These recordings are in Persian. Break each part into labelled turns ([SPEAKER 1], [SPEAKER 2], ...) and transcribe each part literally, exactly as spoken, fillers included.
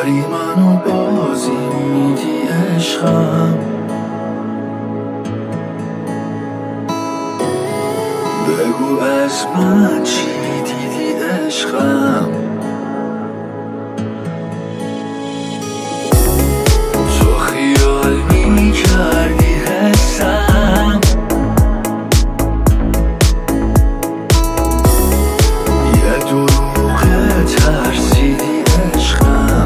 [SPEAKER 1] داری منو بازی میدی عشقم، بگو از من چی دیدی عشقم. تو خیال میکردی حسم، یه دروغ ترسیدی عشقم.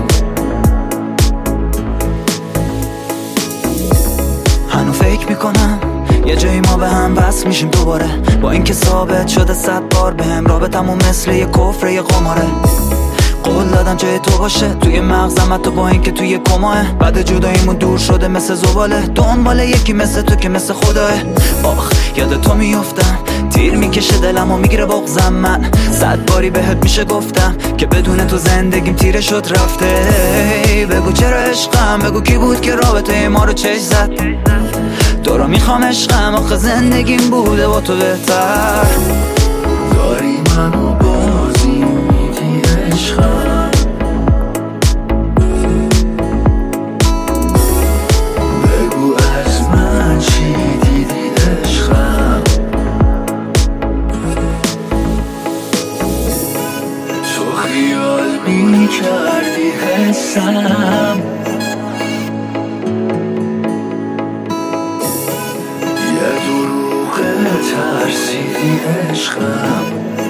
[SPEAKER 2] هنو فکر میکنم یه جایی ما به هم بس میشیم دوباره، با اینکه ثابت شده صد بار به هم رابطمون مثل یه کفر یه قماره. قول دادم جای تو باشه توی مغزم، حتی با اینکه توی کماه. بعد جداییمون دور شده مثل زباله، دنبال یکی مثل تو که مثل خداه. آخ یاد تو میافتم، تیر میکشه دلم و میگیره بغضم. من صد باری بهت میشه گفتم که بدون تو زندگیم تیره شد رفته. بگو چرا عشقم، بگو کی بود که رابطه ما رو چش زد. تو رو میخوام عشقم، آخه زندگیم بوده با تو بهتر.
[SPEAKER 1] داری منو بازی میدی عشقم، بگو از من چی دیدی عشقم. تو خیال میکردی حسم، یه دروغ ترسیدی عشقم.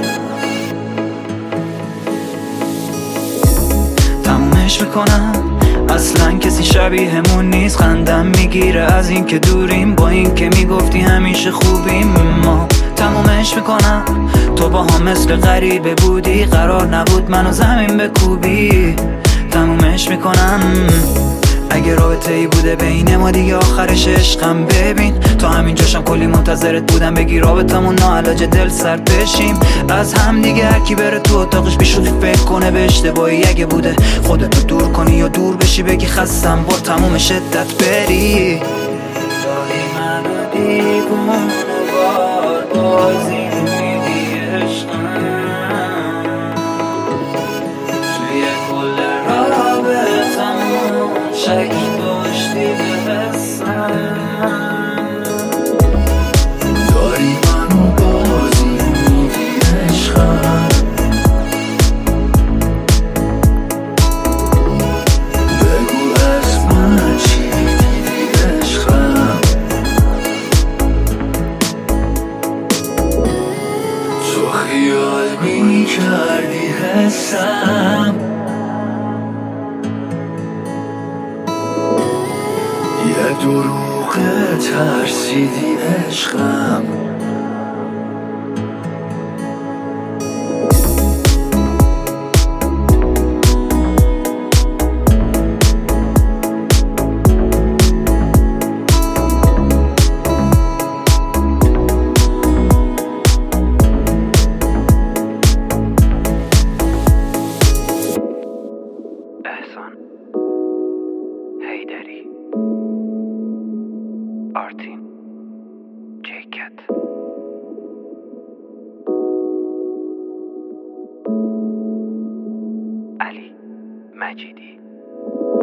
[SPEAKER 2] تمومش میکنم، اصلا کسی شبیهمون نیست. خندم میگیره از این که دوریم، با این که میگفتی همیشه خوبیم ما. تمومش میکنم، تو با هم مثل غریبه بودی، قرار نبود منو زمین بکوبی. تمومش میکنم، اگه رابطه ای بوده بین ما دیگه آخرش عشقم. ببین تا همین جاشم کلی منتظرت بودم بگی رابطمون ناعلاج دل سرد بشیم از هم دیگه. هر کی بره تو اتاقش بیشوخی فکر کنه به اشتباهی اگه بوده، خودتو دور کنی یا دور بشی بگی خستم با تموم شدت بری. داری منو دیوونه بار بازی میدی عشقم، توی کل رابطمون شک داشتی به حسم.
[SPEAKER 1] داری منو بازی میدی عشقم، بگو از من چی دیدی عشقم. تو خیال میکردی حسم، یه دروغ ترسیدی عشقم.
[SPEAKER 2] احسان هیدری.